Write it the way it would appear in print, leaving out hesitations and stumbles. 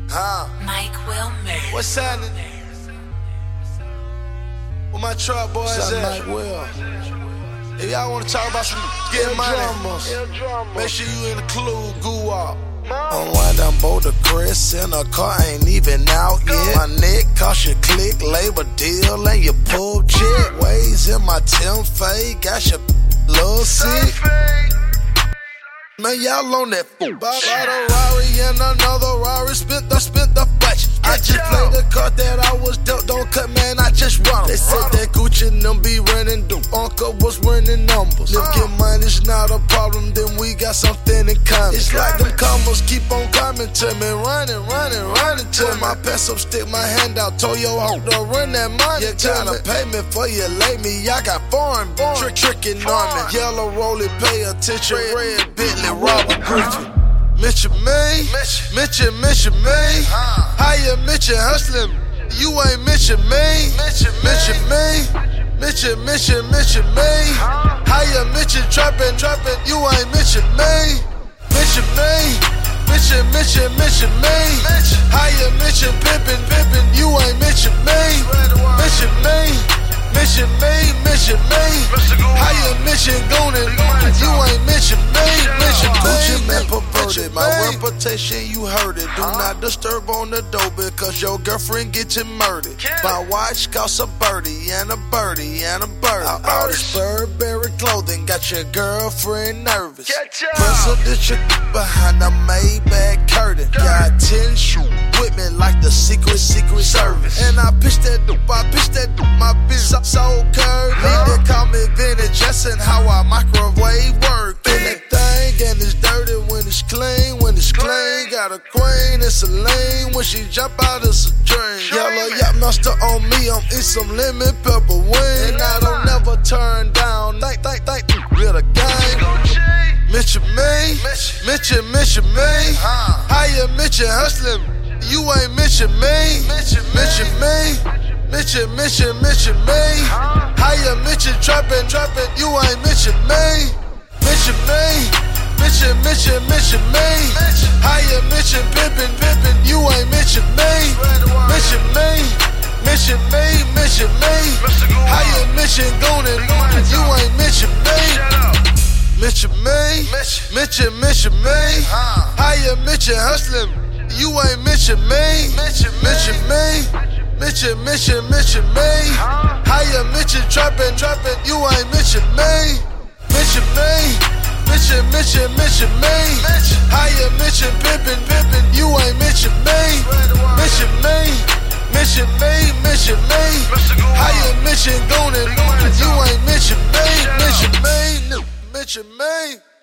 Mike Wilmer. What's happening? Where my truck boys at? Mike Will. If y'all wanna talk about some getting money, make sure you include Guwap. Unwind them boulder Chris in a car, ain't even out yet. My neck cost you click, labor deal, and you pull chick. Waves in my Tim fade, got your little sick. Man, y'all on that fool. Bought a Rari and another Rari, spent the budget. I just played the card that I was dealt, don't cut, man, I just run 'em. They said that Gucci and them be running, the Uncle was running numbers. If get money's not a problem, then we got something in common. It's like them combos keep on coming to me, running to me. My peso stick my hand out, told your hoe to run that money. You tryna pay me for you lay me, I got foreign tricking on me. Yellow rollie, pay attention, red Bentley, Robert Griffin. Mitchell me. How you Mitchell hustling? You ain't Mitchell me. Mitchell me. How you Mitchell trapping? You ain't Mitchell me. Mitchell me. How you Mitchell pimpin'? You ain't Mitchell me. Mitchell me. How you Mitchell goonin'? You ain't Mitchell me. Gucci man perverted, my reputation you heard it. Do not disturb on the door because your girlfriend get you murdered. My watch costs a birdie and a birdie. All this Burberry clothing got your girlfriend nervous. Presidential behind the Maybach curtain. Got 10 shoes with me like the Secret Service. And I pitch that my bitch so curvy. They call me vintage, just in how I microwave work. Anything and it's dirty when it's clean. Got a queen, it's a lane. When she jump out, it's a drain. Yellow yacht master on me, I'm eat some lemon pepper wing. And I don't never turn down, think, real the game. Mitchell me. How you Mitchell hustling? You ain't Mitchell me. Mitchell me. How you Mitchell trapping? You ain't Mitchell me. Mitchell me. How you Mitchell pimpin'? You ain't Mitchell me. Mitchell me. How you Mitchell goonin'? You ain't Mitchell me. Mitchell me. How you Mitchell hustling? You ain't Mitchell me. Mitchell me. How you Mitchell trapping? You ain't Mitchell me. Mitchell me. How you Mitchell pimpin'? You ain't Mitchell me. Mitchell me. How you Mitchell goonin'? You ain't Mitchell me. Mitchell me.